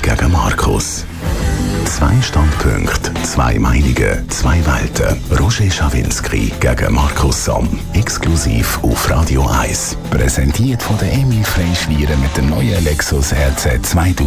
gegen Markus. 2 Standpunkte, 2 Meinungen, 2 Welten. Roger Schawinski gegen Markus Somm. Exklusiv auf Radio 1. Präsentiert von der Emil Freischwire mit dem neuen Lexus RZ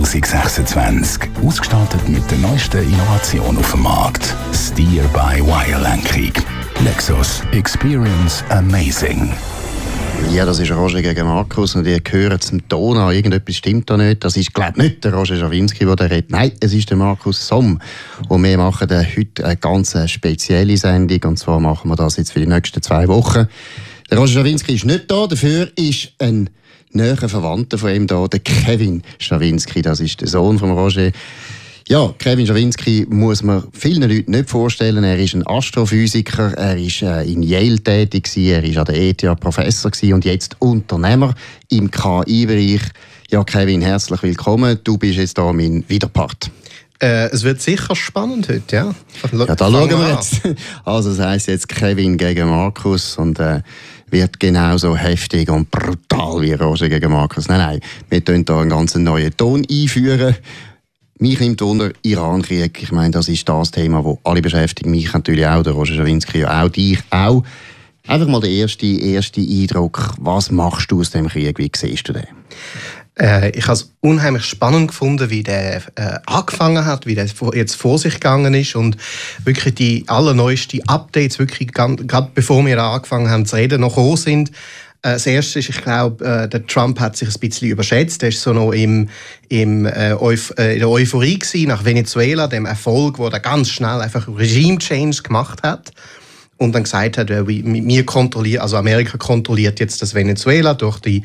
2026. Ausgestattet mit der neuesten Innovation auf dem Markt. Steer-by-Wire-Lenkung. Lexus. Experience amazing. Ja, das ist Roger gegen Markus und ihr hört zum Ton an, irgendetwas stimmt da nicht. Das ist, glaube ich, nicht der Roger Schawinski, der da redet. Nein, es ist der Markus Somm. Und wir machen heute eine ganz spezielle Sendung. Und zwar machen wir das jetzt für die nächsten 2 Wochen. Der Roger Schawinski ist nicht da, dafür ist ein näher Verwandter von ihm da, der Kevin Schawinski. Das ist der Sohn von Roger. Ja, Kevin Schawinski muss man vielen Leuten nicht vorstellen. Er ist ein Astrophysiker, er war in Yale tätig, er war an der ETH Professor und jetzt Unternehmer im KI-Bereich. Ja, Kevin, herzlich willkommen. Du bist jetzt hier mein Widerpart. Es wird sicher spannend heute, ja. Ja, da schauen wir jetzt. Also, das heisst jetzt Kevin gegen Markus und wird genauso heftig und brutal wie Roger gegen Markus. Nein, wir tun hier einen ganz neuen Ton einführen. Mich nimmt unter Iran-Krieg. Ich meine, das ist das Thema, das alle beschäftigt. Mich natürlich auch, der Roger Schawinski ja auch, dich auch. Einfach mal der erste Eindruck. Was machst du aus dem Krieg? Wie siehst du den? Ich habe es unheimlich spannend gefunden, wie der angefangen hat, wie der jetzt vor sich gegangen ist und wirklich die allerneuesten Updates, wirklich gerade bevor wir angefangen haben zu reden, noch gekommen sind. Das Erste ist, ich glaube, der Trump hat sich ein bisschen überschätzt. Er war so noch in der Euphorie gewesen, nach Venezuela, dem Erfolg, wo er ganz schnell einfach Regime-Change gemacht hat. Und dann gesagt hat, Amerika kontrolliert jetzt das Venezuela durch die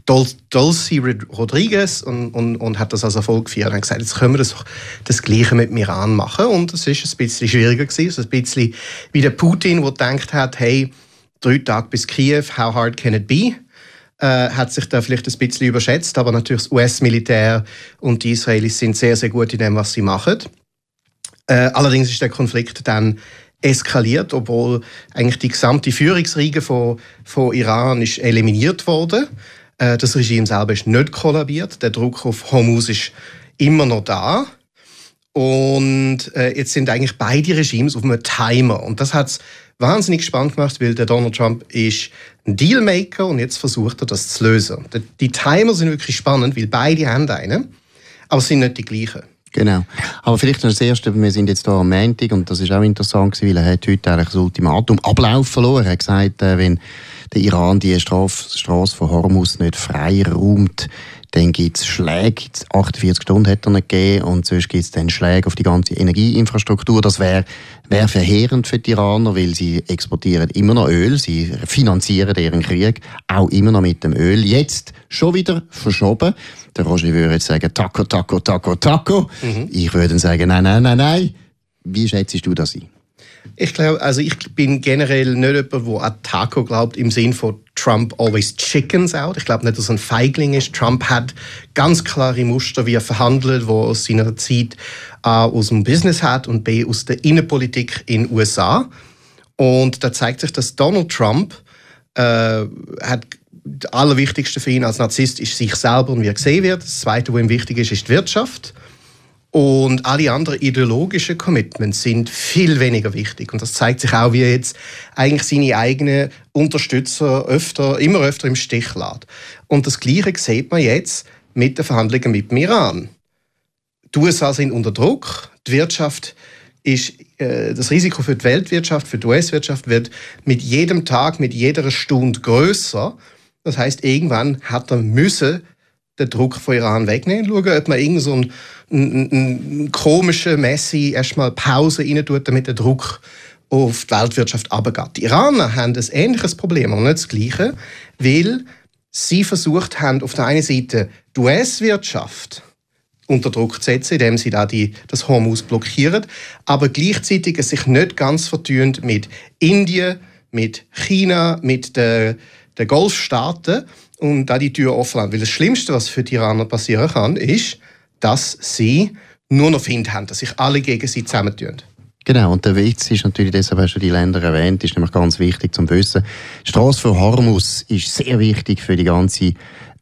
Dulce Rodriguez und hat das als Erfolg gefeiert. Er hat gesagt, jetzt können wir das Gleiche mit dem Iran machen. Und es ist ein bisschen schwieriger gewesen. Es ist ein bisschen wie der Putin, der gedacht hat, hey, 3 Tage bis Kiew, how hard can it be? Hat sich da vielleicht ein bisschen überschätzt, aber natürlich das US-Militär und die Israelis sind sehr, sehr gut in dem, was sie machen. Allerdings ist der Konflikt dann eskaliert, obwohl eigentlich die gesamte Führungsriege von Iran ist eliminiert wurde. Das Regime selber ist nicht kollabiert, der Druck auf Hormuz ist immer noch da. Und jetzt sind eigentlich beide Regimes auf einem Timer. Und das hat es wahnsinnig spannend gemacht, weil der Donald Trump ist ein Dealmaker und jetzt versucht er, das zu lösen. Die Timer sind wirklich spannend, weil beide haben einen, aber es sind nicht die gleichen. Genau. Aber vielleicht noch das Erste, wir sind jetzt hier am Montag und das ist auch interessant, weil er hat heute eigentlich das Ultimatum Ablauf verloren. Er hat gesagt, wenn der Iran die Straße von Hormuz nicht frei räumt, dann gibt es Schläge, 48 Stunden hat er nicht gegeben, und sonst gibt es dann Schläge auf die ganze Energieinfrastruktur. Das wäre verheerend für die Iraner, weil sie exportieren immer noch Öl, sie finanzieren ihren Krieg auch immer noch mit dem Öl. Jetzt schon wieder verschoben. Der Roger würde jetzt sagen, Taco, Taco, Taco, Taco. Ich würde sagen, nein. Wie schätzt du das ein? Ich glaube, also ich bin generell nicht jemand, der an Taco glaubt, im Sinn von Trump always chickens out. Ich glaube nicht, dass er ein Feigling ist. Trump hat ganz klare Muster, wie er verhandelt, wo er aus seiner Zeit A aus dem Business hat und B aus der Innenpolitik in den USA. Und da zeigt sich, dass Donald Trump hat das Allerwichtigste für ihn als Narzisst ist sich selber und wie er gesehen wird. Das Zweite, was ihm wichtig ist die Wirtschaft. Und alle anderen ideologischen Commitments sind viel weniger wichtig. Und das zeigt sich auch, wie er jetzt eigentlich seine eigenen Unterstützer immer öfter im Stich lässt. Und das Gleiche sieht man jetzt mit den Verhandlungen mit dem Iran. Die USA sind unter Druck. Die Wirtschaft ist, das Risiko für die Weltwirtschaft, für die US-Wirtschaft wird mit jedem Tag, mit jeder Stunde grösser. Das heißt, irgendwann hat er müssen den Druck von Iran wegnehmen. Schauen, ob man irgend so einen komischen Messi erstmal Pause rein tut, damit der Druck auf die Weltwirtschaft runtergeht. Die Iraner haben ein ähnliches Problem, aber nicht das Gleiche, weil sie versucht haben, auf der einen Seite die US-Wirtschaft unter Druck zu setzen, indem sie da das Hormuz blockieren, aber gleichzeitig es sich nicht ganz vertünt mit Indien, mit China, mit den Golfstaaten und da die Tür offen haben. Weil das Schlimmste, was für die Iraner passieren kann, ist, dass sie nur noch Wind haben, dass sich alle gegen sie zusammentun. Genau, und der Witz ist natürlich, deshalb hast du die Länder erwähnt, ist nämlich ganz wichtig zum Wissen. Die Straße von Hormuz ist sehr wichtig für die ganze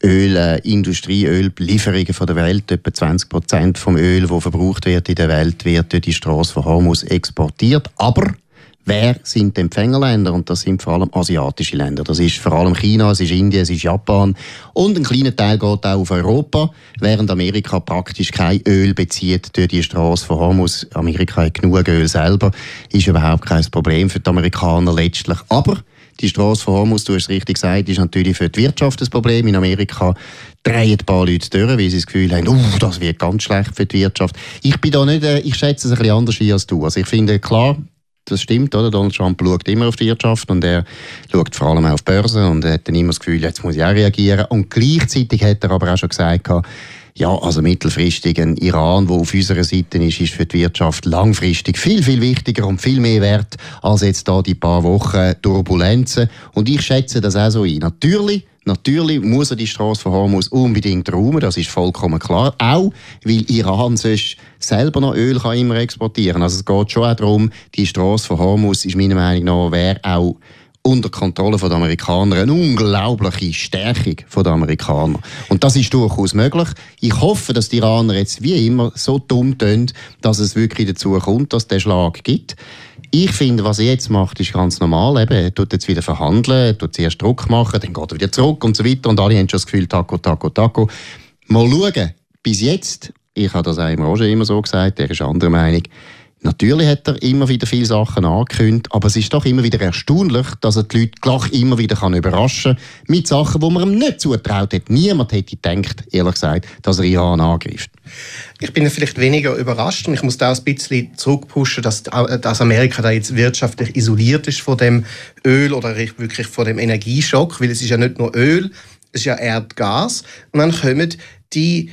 Ölindustrie, Öllieferungen von der Welt, etwa 20% vom Öl, das verbraucht wird in der Welt, wird durch die Strasse von Hormuz exportiert. Aber wer sind die Empfängerländer? Und das sind vor allem asiatische Länder. Das ist vor allem China, es ist Indien, es ist Japan. Und ein kleiner Teil geht auch auf Europa, während Amerika praktisch kein Öl bezieht durch die Strasse von Hormuz. Amerika hat genug Öl selber, ist überhaupt kein Problem für die Amerikaner letztlich. Aber die Strasse von Hormuz, du hast es richtig gesagt, ist natürlich für die Wirtschaft ein Problem. In Amerika drehen ein paar Leute durch, weil sie das Gefühl haben, das wird ganz schlecht für die Wirtschaft. Ich schätze es ein bisschen anders als du. Also ich finde, klar, das stimmt, oder? Donald Trump schaut immer auf die Wirtschaft und er schaut vor allem auch auf die Börse und er hat dann immer das Gefühl, jetzt muss ich auch reagieren. Und gleichzeitig hat er aber auch schon gesagt, ja, also mittelfristig ein Iran, der auf unserer Seite ist für die Wirtschaft langfristig viel, viel wichtiger und viel mehr wert als jetzt da die paar Wochen Turbulenzen. Und ich schätze das auch so ein. Natürlich muss er die Strasse von Hormuz unbedingt räumen, das ist vollkommen klar. Auch, weil Iran sonst selber noch Öl kann immer exportieren. Also es geht schon auch darum, die Strasse von Hormuz ist meiner Meinung nach, wäre auch unter Kontrolle der Amerikaner eine unglaubliche Stärkung der Amerikaner. Und das ist durchaus möglich. Ich hoffe, dass die Iraner jetzt wie immer so dumm tun, dass es wirklich dazu kommt, dass es den Schlag gibt. Ich finde, was er jetzt macht, ist ganz normal. Eben, er tut jetzt wieder verhandeln, er tut zuerst Druck machen, dann geht er wieder zurück und so weiter. Und alle haben schon das Gefühl, Taco. Mal schauen. Bis jetzt, ich habe das auch im Roger immer so gesagt, er ist anderer Meinung. Natürlich hat er immer wieder viele Sachen angekündigt, aber es ist doch immer wieder erstaunlich, dass er die Leute gleich immer wieder überraschen kann mit Sachen, die man ihm nicht zutraut hat. Niemand hätte gedacht, ehrlich gesagt, dass er Iran angreift. Ich bin vielleicht weniger überrascht und ich muss da ein bisschen zurückpushen, dass Amerika da jetzt wirtschaftlich isoliert ist von dem Öl oder wirklich von dem Energieschock, weil es ist ja nicht nur Öl, es ist ja Erdgas und dann kommen die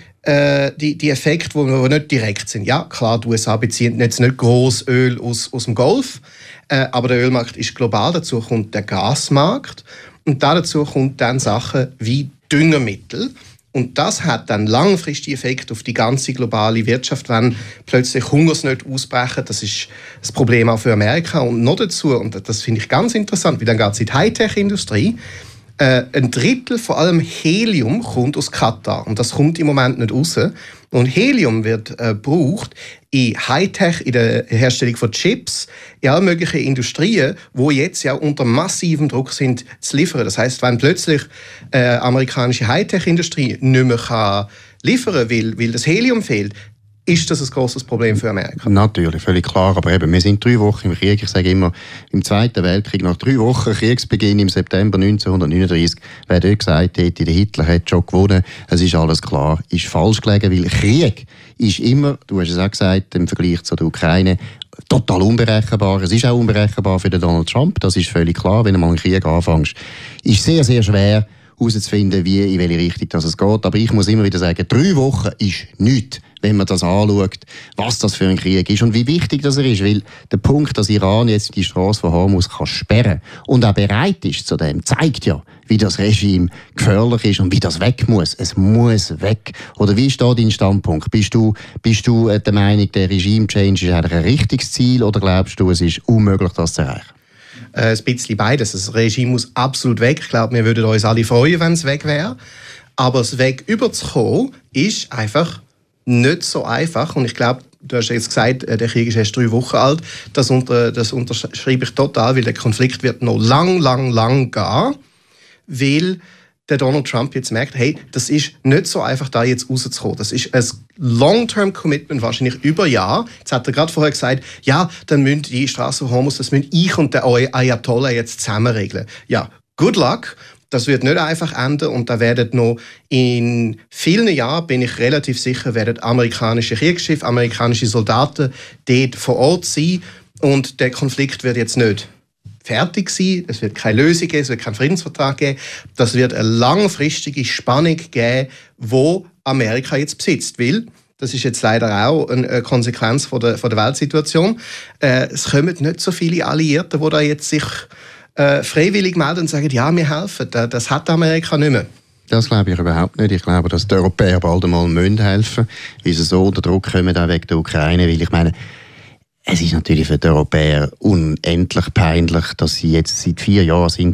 Effekte, die nicht direkt sind. Ja, klar, die USA beziehen jetzt nicht gross Öl aus dem Golf, aber der Ölmarkt ist global. Dazu kommt der Gasmarkt und dazu kommt dann Sachen wie Düngemittel. Und das hat dann langfristige Effekte auf die ganze globale Wirtschaft, wenn plötzlich Hungersnöte ausbrechen. Das ist das Problem auch für Amerika. Und noch dazu, und das finde ich ganz interessant, wie dann geht es in die Hightech-Industrie. Ein Drittel, vor allem Helium, kommt aus Katar. Und das kommt im Moment nicht raus. Und Helium wird gebraucht in Hightech, in der Herstellung von Chips, in allen möglichen Industrien, die jetzt ja unter massivem Druck sind, zu liefern. Das heisst, wenn plötzlich amerikanische Hightech-Industrie nicht mehr liefern kann, weil das Helium fehlt, ist das ein grosses Problem für Amerika? Natürlich, völlig klar. Aber eben, wir sind 3 Wochen im Krieg. Ich sage immer, im Zweiten Weltkrieg, nach 3 Wochen Kriegsbeginn im September 1939, wer dort gesagt hätte, der Hitler hat schon gewonnen, es ist alles klar, ist falsch gelegen, weil Krieg ist immer, du hast es auch gesagt, im Vergleich zu der Ukraine, total unberechenbar. Es ist auch unberechenbar für den Donald Trump, das ist völlig klar. Wenn du mal einen Krieg anfängst, ist sehr, sehr schwer herauszufinden, in welche Richtung das es geht. Aber ich muss immer wieder sagen, 3 Wochen ist nichts, wenn man das anschaut, was das für ein Krieg ist und wie wichtig das ist. Weil der Punkt, dass Iran jetzt die Strasse von Hormuz sperren kann und auch bereit ist zu dem, zeigt ja, wie das Regime gefährlich ist und wie das weg muss. Es muss weg. Oder wie ist da dein Standpunkt? Bist du der Meinung, der Regime-Change ist eigentlich ein richtiges Ziel oder glaubst du, es ist unmöglich, das zu erreichen? Ein bisschen beides. Das Regime muss absolut weg. Ich glaube, wir würden uns alle freuen, wenn es weg wäre. Aber es weg überzukommen, ist einfach nicht so einfach. Und ich glaube, du hast jetzt gesagt, der Krieg ist erst 3 Wochen alt. Das unterschreibe ich total, weil der Konflikt wird noch lang gehen. Weil der Donald Trump jetzt merkt, hey, das ist nicht so einfach, da jetzt rauszukommen. Das ist ein Long-Term-Commitment, wahrscheinlich über Jahre. Jetzt hat er gerade vorher gesagt, ja, dann müssen die Strasse Hormuz, das müssen ich und der Ayatollah jetzt zusammen regeln. Ja, good luck. Das wird nicht einfach enden und da werden noch in vielen Jahren, bin ich relativ sicher, werden amerikanische Kriegsschiffe, amerikanische Soldaten dort vor Ort sein und der Konflikt wird jetzt nicht fertig sein, es wird keine Lösung geben, es wird keinen Friedensvertrag geben. Das wird eine langfristige Spannung geben, wo Amerika jetzt besitzt. Weil, das ist jetzt leider auch eine Konsequenz von der Weltsituation, es kommen nicht so viele Alliierte, die da jetzt sich freiwillig melden und sagen, ja, wir helfen. Das hat Amerika nicht mehr. Das glaube ich überhaupt nicht. Ich glaube, dass die Europäer bald einmal helfen müssen, weil sie so unter Druck kommen, auch wegen der Ukraine. Weil ich meine, es ist natürlich für die Europäer unendlich peinlich, dass sie jetzt seit 4 Jahren sind sie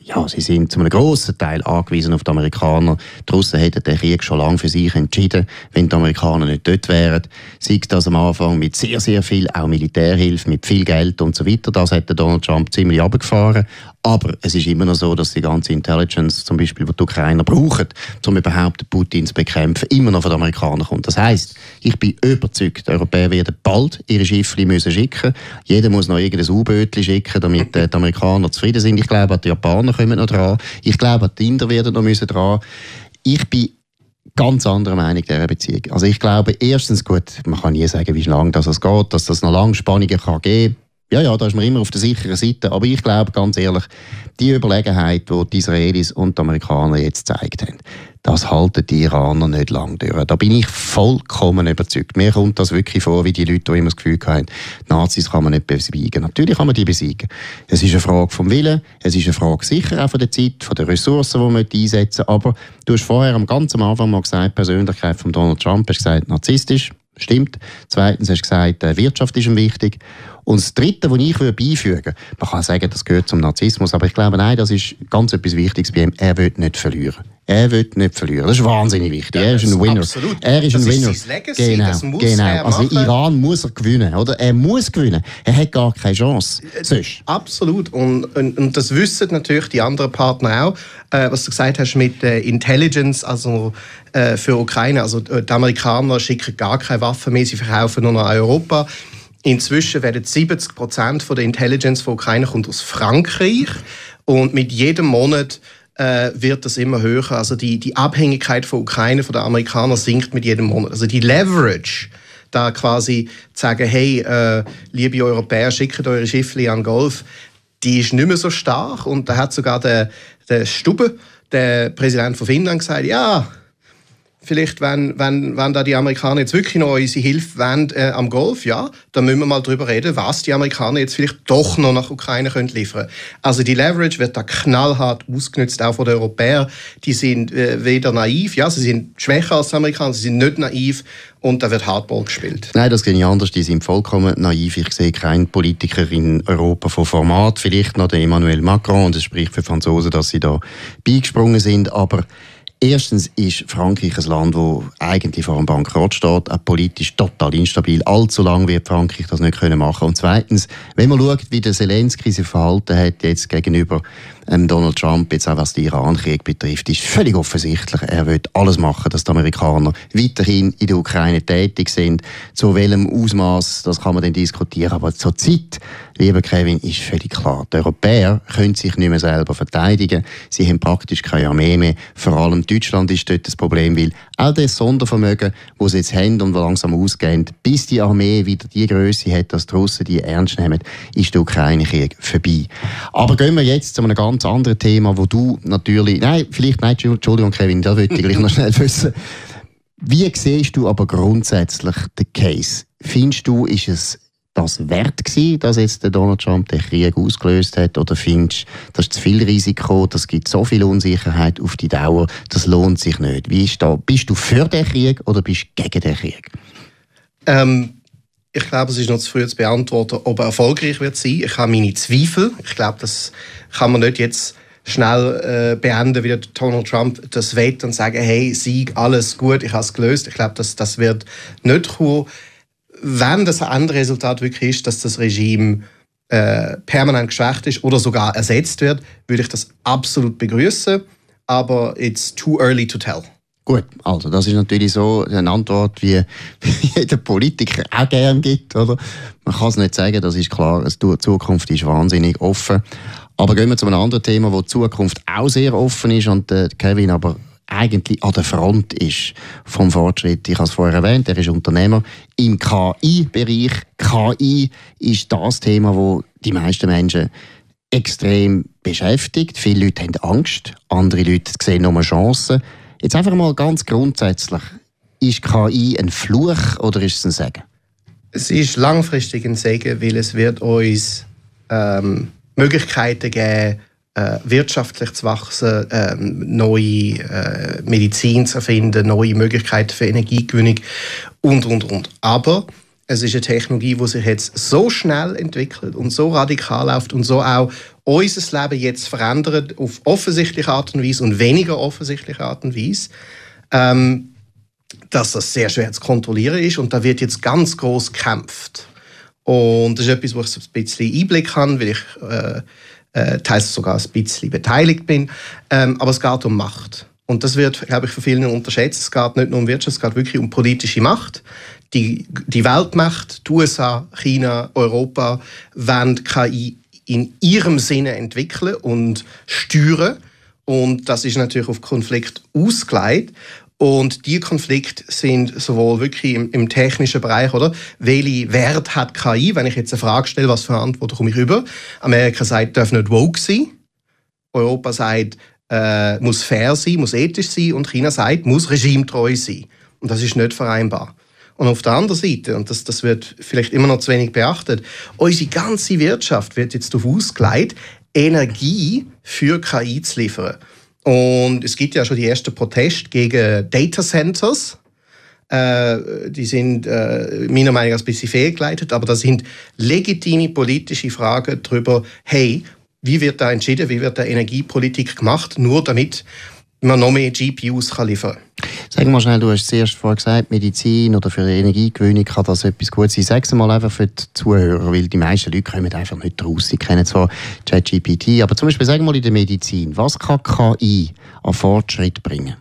ja, sie sind zu einem grossen Teil angewiesen auf die Amerikaner. Die Russen hätten den Krieg schon lange für sich entschieden, wenn die Amerikaner nicht dort wären. Sei das am Anfang mit sehr, sehr viel, auch Militärhilfe, mit viel Geld und so weiter. Das hat Donald Trump ziemlich runtergefahren. Aber es ist immer noch so, dass die ganze Intelligence, zum Beispiel, die die Ukrainer brauchen, um überhaupt Putin zu bekämpfen, immer noch von den Amerikanern kommt. Das heisst, ich bin überzeugt, die Europäer werden bald ihre Schiffe schicken müssen. Jeder muss noch irgendein U-Bötchen schicken, damit die Amerikaner zufrieden sind. Ich glaube, die Japaner kommen noch dran. Ich glaube, die Inder werden noch dran. Ich bin ganz anderer Meinung dieser Beziehung. Also ich glaube, erstens, gut, man kann nie sagen, wie lange das geht, dass das noch lange Spannungen kann geben. Ja, da ist man immer auf der sicheren Seite. Aber ich glaube, ganz ehrlich, die Überlegenheit, die die Israelis und die Amerikaner jetzt gezeigt haben, das halten die Iraner nicht lange durch. Da bin ich vollkommen überzeugt. Mir kommt das wirklich vor, wie die Leute, die immer das Gefühl haben, die Nazis kann man nicht besiegen. Natürlich kann man die besiegen. Es ist eine Frage vom Willen, es ist eine Frage sicher auch von der Zeit, von den Ressourcen, die man einsetzen. Aber du hast vorher ganz am Anfang mal gesagt, die Persönlichkeit von Donald Trump, hast gesagt, narzisstisch. Stimmt. Zweitens hast du gesagt, Wirtschaft ist ihm wichtig. Und das Dritte, was ich beifügen würde, man kann sagen, das gehört zum Narzissmus, aber ich glaube, nein, das ist ganz etwas Wichtiges bei ihm. Er will nicht verlieren. Er will nicht verlieren. Das ist wahnsinnig wichtig. Ja, er ist ein Winner. Absolut. Er ist ein Winner. Das ist sein Legacy. Das muss er Also machen. Iran muss er gewinnen, oder? Er muss gewinnen. Er hat gar keine Chance. Sonst. Absolut. Und das wissen natürlich die anderen Partner auch. Was du gesagt hast mit Intelligence, also für Ukraine. Also die Amerikaner schicken gar keine Waffen mehr, sie verkaufen nur noch Europa. Inzwischen werden 70% von der Intelligence von Ukraine kommt aus Frankreich. Und mit jedem Monat wird das immer höher. Also die Abhängigkeit von Ukraine von den Amerikanern sinkt mit jedem Monat. Also die Leverage, da quasi zu sagen, hey, liebe Europäer, schickt eure Schiffe an den Golf, die ist nicht mehr so stark. Und da hat sogar der Stubbe, der Präsident von Finnland, gesagt, ja, vielleicht, wenn da die Amerikaner jetzt wirklich noch unsere Hilfe wollen, am Golf, ja, dann müssen wir mal darüber reden, was die Amerikaner jetzt vielleicht doch noch nach Ukraine liefern können. Also die Leverage wird da knallhart ausgenutzt, auch von den Europäern. Die sind weder naiv, ja, sie sind schwächer als die Amerikaner, sie sind nicht naiv und da wird Hardball gespielt. Nein, das sehe ich anders. Die sind vollkommen naiv. Ich sehe keinen Politiker in Europa von Format. Vielleicht noch der Emmanuel Macron, und es spricht für Franzosen, dass sie da beigesprungen sind, aber erstens ist Frankreich ein Land, das eigentlich vor einem Bankrott steht, auch politisch total instabil. Allzu lange wird Frankreich das nicht machen können. Und zweitens, wenn man schaut, wie der Zelensky sich verhalten hat jetzt gegenüber Donald Trump, jetzt auch was den Iran-Krieg betrifft, ist völlig offensichtlich, er will alles machen, dass die Amerikaner weiterhin in der Ukraine tätig sind. Zu welchem Ausmaß, das kann man dann diskutieren, aber zur Zeit, lieber Kevin, ist völlig klar. Die Europäer können sich nicht mehr selber verteidigen. Sie haben praktisch keine Armee mehr. Vor allem Deutschland ist dort das Problem, weil all das Sondervermögen, das sie jetzt haben und langsam ausgeht, bis die Armee wieder die Größe hat, dass die Russen die ernst nehmen, ist der Ukraine-Krieg vorbei. Aber gehen wir jetzt zu einem ganz anderes Thema, wo du natürlich... Nein, Entschuldigung, Kevin, das wollte ich gleich noch schnell wissen. Wie siehst du aber grundsätzlich den Case? Findest du, ist es das wert gewesen, dass jetzt der Donald Trump den Krieg ausgelöst hat? Oder findest du, das ist zu viel Risiko, das gibt so viel Unsicherheit auf die Dauer, das lohnt sich nicht? Wie ist da? Bist du für den Krieg oder bist du gegen den Krieg? Ich glaube, es ist noch zu früh zu beantworten, ob er erfolgreich wird sein. Ich habe meine Zweifel. Ich glaube, das kann man nicht jetzt schnell beenden, wie der Donald Trump das will und sagen, hey, Sieg, alles gut, ich habe es gelöst. Ich glaube, das wird nicht kommen. Wenn das ein anderes Resultat wirklich ist, dass das Regime permanent geschwächt ist oder sogar ersetzt wird, würde ich das absolut begrüßen. Aber it's too early to tell. Gut, also das ist natürlich so eine Antwort, wie jeder Politiker auch gerne gibt, oder? Man kann es nicht sagen, das ist klar, die Zukunft ist wahnsinnig offen. Aber gehen wir zu einem anderen Thema, wo die Zukunft auch sehr offen ist und Kevin aber eigentlich an der Front ist vom Fortschritt. Ich habe es vorher erwähnt, er ist Unternehmer im KI-Bereich. KI ist das Thema, wo die meisten Menschen extrem beschäftigt. Viele Leute haben Angst, andere Leute sehen nur Chancen. Jetzt einfach mal ganz grundsätzlich, ist KI ein Fluch oder ist es ein Segen? Es ist langfristig ein Segen, weil es wird uns Möglichkeiten geben, wirtschaftlich zu wachsen, neue Medizin zu erfinden, neue Möglichkeiten für Energiegewinnung und. Aber Es ist eine Technologie, die sich jetzt so schnell entwickelt und so radikal läuft und so auch unser Leben jetzt verändert auf offensichtliche Art und Weise und weniger offensichtliche Art und Weise, dass das sehr schwer zu kontrollieren ist. Und da wird jetzt ganz groß gekämpft. Und das ist etwas, wo ich so ein bisschen Einblick habe, weil ich teils sogar ein bisschen beteiligt bin. Aber es geht um Macht. Und das wird, glaube ich, von vielen unterschätzt. Es geht nicht nur um Wirtschaft, es geht wirklich um politische Macht. Die Weltmacht, die USA, China, Europa, wollen KI in ihrem Sinne entwickeln und steuern. Und das ist natürlich auf Konflikt ausgelegt. Und die Konflikte sind sowohl wirklich im technischen Bereich, oder? Welche Wert hat KI? Wenn ich jetzt eine Frage stelle, was für eine Antwort komme ich über? Amerika sagt, darf nicht woke sein. Europa sagt, muss fair sein, muss ethisch sein. Und China sagt, muss regimetreu sein. Und das ist nicht vereinbar. Und auf der anderen Seite, und das wird vielleicht immer noch zu wenig beachtet, unsere ganze Wirtschaft wird jetzt darauf ausgelegt, Energie für KI zu liefern. Und es gibt ja schon die ersten Proteste gegen Datacenters. Die sind meiner Meinung nach ein bisschen fehlgeleitet, aber das sind legitime politische Fragen darüber, hey, wie wird da entschieden, wie wird da Energiepolitik gemacht, nur damit man noch mehr GPUs kann liefern kann. Sag mal schnell, du hast zuerst vorhin gesagt, Medizin oder für Energiegewinnung kann das etwas Gutes sein. Sag es mal einfach für die Zuhörer, weil die meisten Leute kommen einfach nicht raus. Sie kennen zwar ChatGPT, aber zum Beispiel, sag mal in der Medizin, was kann KI an Fortschritt bringen?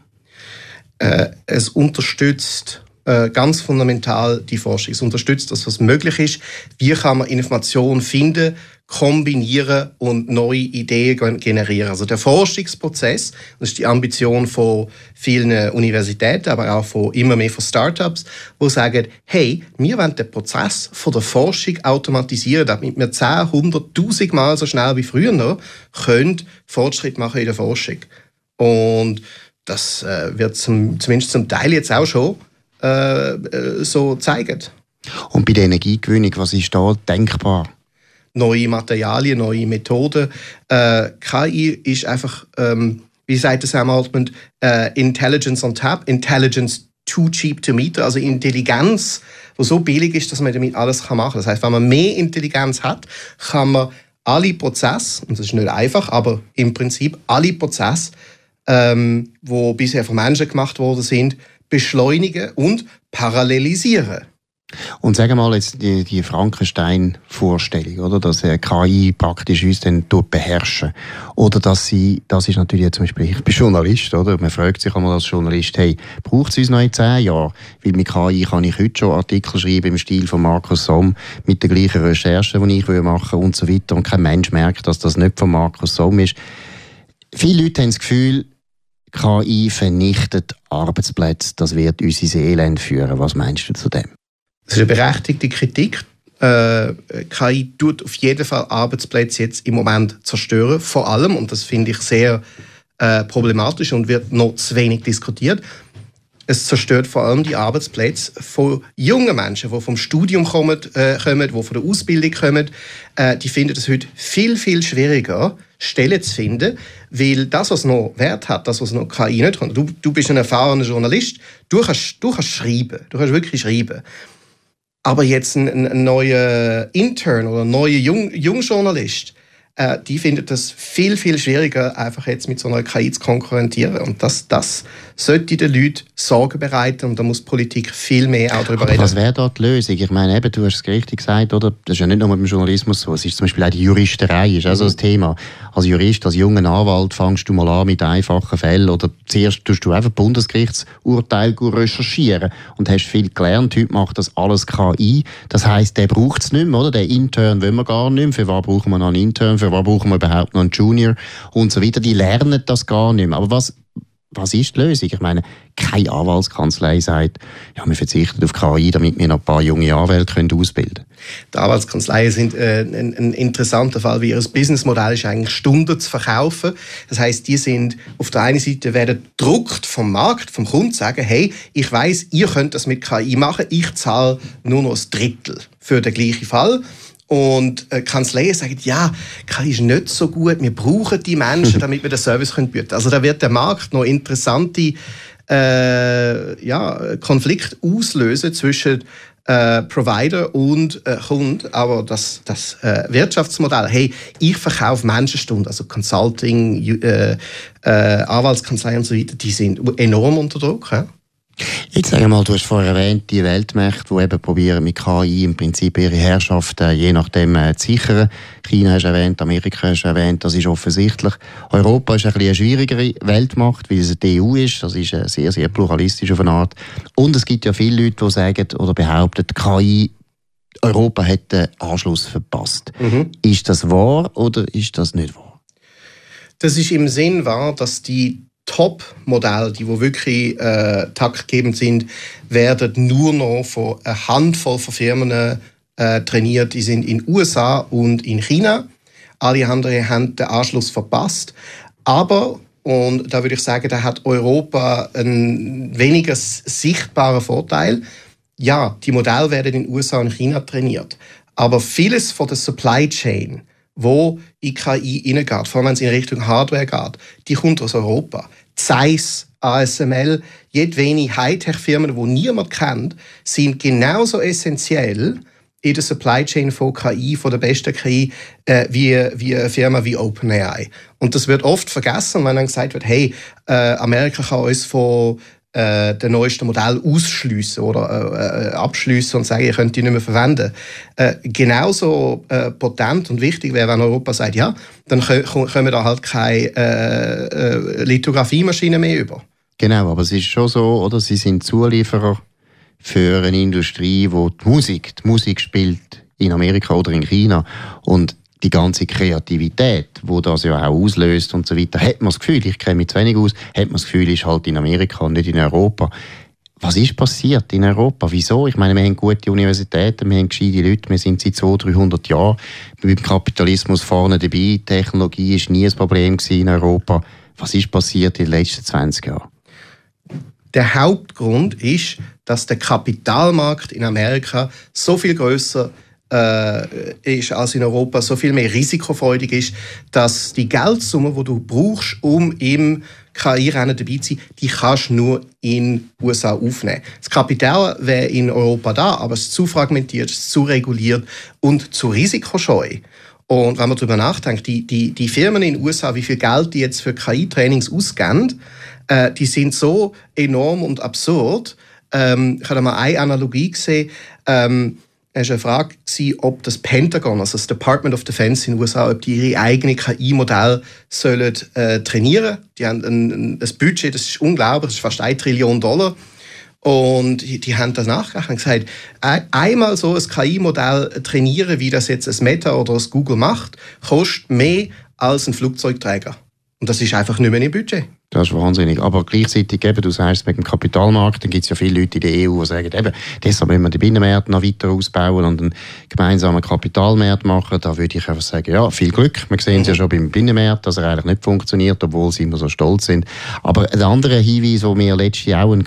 Es unterstützt ganz fundamental die Forschung. Es unterstützt das, was möglich ist. Wie kann man Informationen finden, kombinieren und neue Ideen generieren. Also der Forschungsprozess, das ist die Ambition von vielen Universitäten, aber auch von immer mehr von Startups, die sagen, hey, wir wollen den Prozess von der Forschung automatisieren, damit wir 10, 100, 1000 Mal so schnell wie früher noch können Fortschritt machen in der Forschung. Und das wird zumindest zum Teil jetzt auch schon so zeigen. Und bei der Energiegewinnung, was ist da denkbar? Neue Materialien, neue Methoden. KI ist einfach, wie sagt Sam Altman, Intelligence on tap, Intelligence too cheap to meter, also Intelligenz, die so billig ist, dass man damit alles machen kann. Das heißt, wenn man mehr Intelligenz hat, kann man alle Prozesse, und das ist nicht einfach, aber im Prinzip alle Prozesse, die bisher von Menschen gemacht worden sind, beschleunigen und parallelisieren. Und sagen wir mal jetzt die Frankenstein-Vorstellung, oder, dass KI praktisch uns dann beherrschen. Oder dass sie, das ist natürlich zum Beispiel, ich bin Journalist, oder? Man fragt sich einmal als Journalist, hey, braucht es uns noch in 10 Jahren? Weil mit KI kann ich heute schon Artikel schreiben im Stil von Markus Somm mit der gleichen Recherche, die ich machen will und so weiter. Und kein Mensch merkt, dass das nicht von Markus Somm ist. Viele Leute haben das Gefühl, KI vernichtet Arbeitsplätze. Das wird uns ins Elend führen. Was meinst du zu dem? Das ist eine berechtigte Kritik. KI tut auf jeden Fall Arbeitsplätze jetzt im Moment zerstören, vor allem, und das finde ich sehr problematisch und wird noch zu wenig diskutiert. Es zerstört vor allem die Arbeitsplätze von jungen Menschen, die vom Studium kommen, die von der Ausbildung kommen. Die finden es heute viel, viel schwieriger, Stellen zu finden, weil das, was noch Wert hat, das, was noch KI nicht kann. Du bist ein erfahrener Journalist, du kannst schreiben, du kannst wirklich schreiben. Aber jetzt ein neuer Intern oder ein neuer Jungjournalist, die finden das viel, viel schwieriger, einfach jetzt mit so einer KI zu konkurrieren. Und das sollte den Leuten Sorgen bereiten und da muss die Politik viel mehr auch darüber reden. Was wäre da die Lösung? Ich meine, eben, du hast es richtig gesagt, oder? Das ist ja nicht nur mit dem Journalismus so. Es ist zum Beispiel auch die Juristerei, ist auch so ein Thema. Als Jurist, als junger Anwalt fängst du mal an mit einfachen Fällen oder zuerst tust du einfach Bundesgerichtsurteile recherchieren und hast viel gelernt. Heute macht das alles KI. Das heisst, der braucht es nicht mehr, oder? Den Intern wollen wir gar nicht mehr. Für was brauchen wir noch einen Intern? Für was brauchen wir überhaupt noch einen Junior? Und so weiter. Die lernen das gar nicht mehr. Aber was ist die Lösung? Ich meine, keine Anwaltskanzlei sagt, ja, wir verzichten auf KI, damit wir noch ein paar junge Anwälte ausbilden können. Die Anwaltskanzleien sind ein interessanter Fall, wie ihr Businessmodell ist, eigentlich Stunden zu verkaufen. Das heisst, die sind auf der einen Seite werden gedruckt vom Markt, vom Kunden, sagen, hey, ich weiss, ihr könnt das mit KI machen, ich zahle nur noch ein Drittel für den gleichen Fall. Und Kanzleien sagen, ja, KI ist nicht so gut, wir brauchen die Menschen, damit wir den Service bieten können. Also da wird der Markt noch interessante Konflikte auslösen zwischen Provider und Kunde, aber das Wirtschaftsmodell, hey, ich verkaufe Menschenstunden, also Consulting, Anwaltskanzlei und so weiter, die sind enorm unter Druck. Ja? Jetzt sag mal, du hast vorher erwähnt, die Weltmächte, die eben probieren mit KI im Prinzip ihre Herrschaft je nachdem zu sichern. China hast du erwähnt, Amerika hast du erwähnt, das ist offensichtlich. Europa ist ein bisschen eine schwierigere Weltmacht, weil es die EU ist. Das ist sehr, sehr pluralistisch auf eine Art. Und es gibt ja viele Leute, die sagen oder behaupten, KI, Europa hat den Anschluss verpasst. Ist das wahr oder ist das nicht wahr? Das ist im Sinn wahr, dass die Top-Modelle, die wirklich taktgebend sind, werden nur noch von einer Handvoll von Firmen trainiert. Die sind in den USA und in China. Alle anderen haben den Anschluss verpasst. Aber, und da würde ich sagen, da hat Europa einen weniger sichtbaren Vorteil. Ja, die Modelle werden in den USA und China trainiert. Aber vieles von der Supply Chain, wo in KI hineingeht, vor allem wenn es in Richtung Hardware geht, die kommt aus Europa. Zeiss, ASML, jedwede Hightech-Firmen, die niemand kennt, sind genauso essentiell in der Supply Chain von KI, von der besten KI, wie eine Firma wie OpenAI. Und das wird oft vergessen, wenn dann gesagt wird, hey, Amerika kann uns von den neuesten Modell ausschliessen oder abschliessen und sagen, ihr könnt die nicht mehr verwenden. Genauso potent und wichtig wäre, wenn Europa sagt, ja, dann kommen da halt keine Lithografiemaschinen mehr über. Genau, aber es ist schon so, oder? Sie sind Zulieferer für eine Industrie, die Musik spielt in Amerika oder in China. Und die ganze Kreativität, die das ja auch auslöst und so weiter, hat man das Gefühl, ich kenne mich zu wenig aus, hat man das Gefühl, ist halt in Amerika und nicht in Europa. Was ist passiert in Europa? Wieso? Ich meine, wir haben gute Universitäten, wir haben gescheite Leute, wir sind seit 200-300 Jahren beim Kapitalismus vorne dabei, Technologie war nie ein Problem in Europa. Was ist passiert in den letzten 20 Jahren? Der Hauptgrund ist, dass der Kapitalmarkt in Amerika so viel grösser ist als in Europa, so viel mehr risikofreudig ist, dass die Geldsumme, die du brauchst, um im KI-Rennen dabei zu sein, die kannst du nur in den USA aufnehmen. Das Kapital wäre in Europa da, aber es ist zu fragmentiert, es ist zu reguliert und zu risikoscheu. Und wenn man darüber nachdenkt, die Firmen in den USA, wie viel Geld die jetzt für KI-Trainings ausgeben, die sind so enorm und absurd. Ich habe mal eine Analogie gesehen. Es war eine Frage, ob das Pentagon, also das Department of Defense in den USA, ob die ihre eigenen KI-Modelle trainieren sollen. Die haben ein Budget, das ist unglaublich, das ist fast $1 Trillion. Und die haben das nachgerechnet und gesagt, einmal so ein KI-Modell trainieren, wie das jetzt ein Meta oder ein Google macht, kostet mehr als ein Flugzeugträger. Und das ist einfach nicht mehr im Budget. Das ist wahnsinnig. Aber gleichzeitig, eben, du sagst, mit dem Kapitalmarkt, dann gibt es ja viele Leute in der EU, die sagen, eben, deshalb müssen wir die Binnenmärkte noch weiter ausbauen und einen gemeinsamen Kapitalmarkt machen. Da würde ich einfach sagen, ja, viel Glück. Wir sehen es ja schon beim Binnenmarkt, dass er eigentlich nicht funktioniert, obwohl sie immer so stolz sind. Aber ein anderer Hinweis, den mir letztes Jahr auch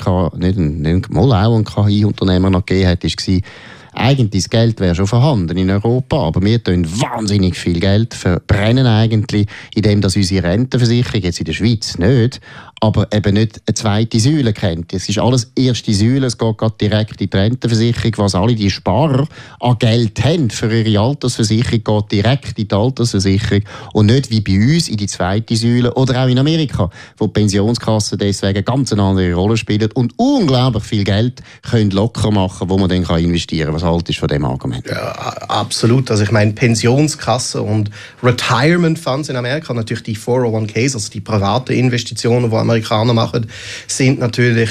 ein KI-Unternehmer noch gegeben hat, war, eigentlich das Geld wäre schon vorhanden in Europa, aber wir tun wahnsinnig viel Geld verbrennen eigentlich, indem dass unsere Rentenversicherung jetzt in der Schweiz nicht, aber eben nicht eine zweite Säule kennt. Es ist alles erste Säule, es geht gerade direkt in die Rentenversicherung, was alle die Sparer an Geld haben für ihre Altersversicherung, geht direkt in die Altersversicherung und nicht wie bei uns in die zweite Säule oder auch in Amerika, wo die Pensionskassen deswegen ganz eine andere Rolle spielen und unglaublich viel Geld können locker machen, wo man dann investieren kann. Was haltest du von dem Argument? Ja, absolut. Also ich meine, Pensionskassen und Retirement Funds in Amerika, natürlich die 401ks, also die privaten Investitionen, die Amerikaner machen, sind natürlich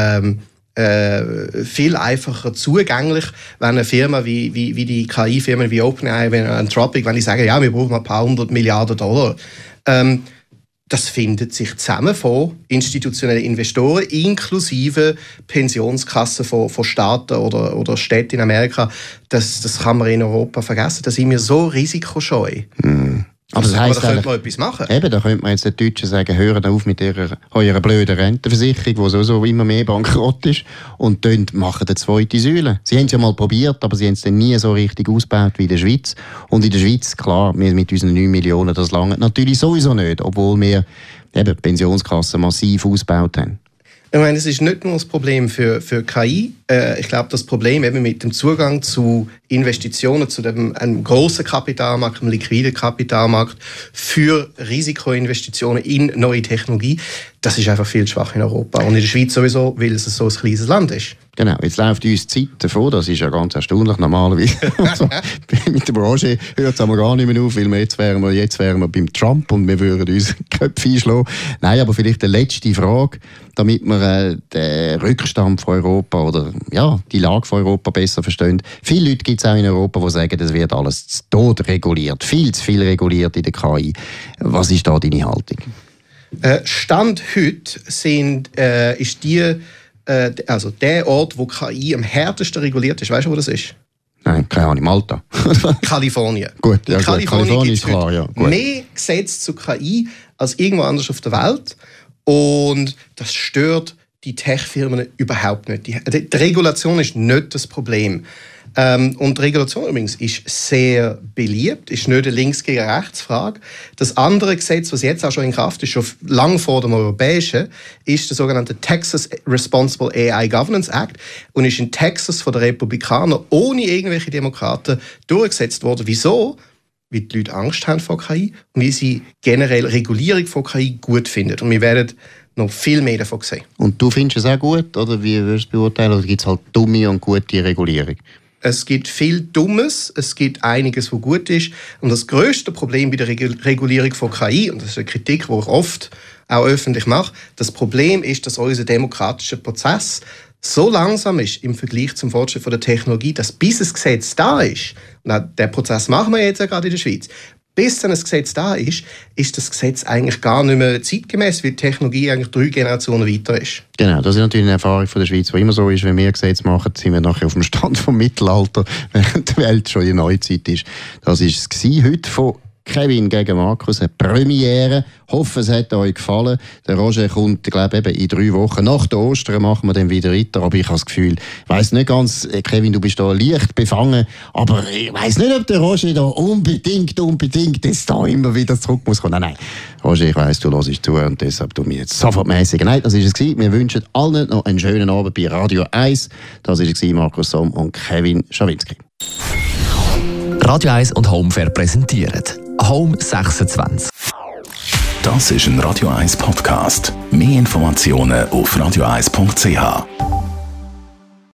viel einfacher zugänglich, wenn eine Firma wie die KI-Firmen wie OpenAI, wie Anthropic, wenn die sagen, ja, wir brauchen ein paar $100 Milliarden. Das findet sich zusammen von institutionellen Investoren, inklusive Pensionskassen von Staaten oder Städten in Amerika. Das kann man in Europa vergessen. Da sind wir so risikoscheu. Aber das heisst, da könnte man etwas machen. Eben, da könnte man jetzt den Deutschen sagen, hören auf mit eurer blöden Rentenversicherung, die so immer mehr bankrott ist, und machen eine zweite Säule. Sie haben es ja mal probiert, aber sie haben es dann nie so richtig ausgebaut wie in der Schweiz. Und in der Schweiz, klar, wir mit unseren 9 Millionen, das lange natürlich sowieso nicht, obwohl wir eben Pensionskassen massiv ausgebaut haben. Ich meine, es ist nicht nur das Problem für KI. Ich glaube, das Problem eben mit dem Zugang zu Investitionen, zu einem grossen Kapitalmarkt, einem liquiden Kapitalmarkt für Risikoinvestitionen in neue Technologie, das ist einfach viel zu schwach in Europa. Und in der Schweiz sowieso, weil es so ein kleines Land ist. Genau, jetzt läuft uns die Zeit davon, das ist ja ganz erstaunlich normalerweise. Also, mit dem Roger hört es aber gar nicht mehr auf, weil jetzt wären wir beim Trump und wir würden uns Köpfe einschlagen. Nein, aber vielleicht eine letzte Frage, damit wir den Rückstand von Europa oder ja, die Lage von Europa besser verstehen. Viele Leute gibt es auch in Europa, die sagen, das wird alles zu Tod reguliert, viel zu viel reguliert in der KI. Was ist da deine Haltung? Stand heute ist der Ort, wo KI am härtesten reguliert ist. Weißt du, wo das ist? Nein, keine Ahnung, Malta. Kalifornien. Gut, ja, Kalifornien ist klar, ja. Gut. Mehr Gesetze zu KI als irgendwo anders auf der Welt. Und das stört die Tech-Firmen überhaupt nicht. Die Regulation ist nicht das Problem. Und die Regulation übrigens ist sehr beliebt, ist nicht eine Links- gegen Rechts-Frage. Das andere Gesetz, das jetzt auch schon in Kraft ist, schon lang vor dem europäischen, ist der sogenannte Texas Responsible AI Governance Act und ist in Texas von den Republikanern ohne irgendwelche Demokraten durchgesetzt worden. Wieso? Weil die Leute Angst haben vor KI und weil sie generell Regulierung von KI gut finden. Und wir werden noch viel mehr davon sehen. Und du findest es auch gut, oder wie würdest du beurteilen? Oder gibt es halt dumme und gute Regulierung? Es gibt viel Dummes, es gibt einiges, was gut ist. Und das grösste Problem bei der Regulierung von KI, und das ist eine Kritik, die ich oft auch öffentlich mache, das Problem ist, dass unser demokratischer Prozess so langsam ist im Vergleich zum Fortschritt von der Technologie, dass bis ein Gesetz da ist, und den Prozess machen wir jetzt ja gerade in der Schweiz, bis dann ein Gesetz da ist das Gesetz eigentlich gar nicht mehr zeitgemäß, weil die Technologie eigentlich 3 Generationen weiter ist. Genau, das ist natürlich eine Erfahrung von der Schweiz, die immer so ist, wenn wir Gesetze machen, sind wir nachher auf dem Stand vom Mittelalter, während die Welt schon in der Neuzeit ist. Das war es heute von Kevin gegen Markus, eine Premiere. Hoffe, es hat euch gefallen. Der Roger kommt, glaube ich, in 3 Wochen. Nach der Ostern machen wir dann wieder weiter. Aber ich habe das Gefühl, ich weiss nicht ganz, Kevin, du bist da leicht befangen, aber ich weiss nicht, ob der Roger da unbedingt jetzt da immer wieder zurück muss kommen. Nein. Roger, ich weiss, du hörst zu und deshalb tu mich jetzt sofort mäßig. Nein, das war es. Wir wünschen allen noch einen schönen Abend bei Radio 1. Das war es, Markus Somm und Kevin Schawinski. Radio 1 und Homefair präsentieren Home 26. Das ist ein Radio 1 Podcast. Mehr Informationen auf radio1.ch.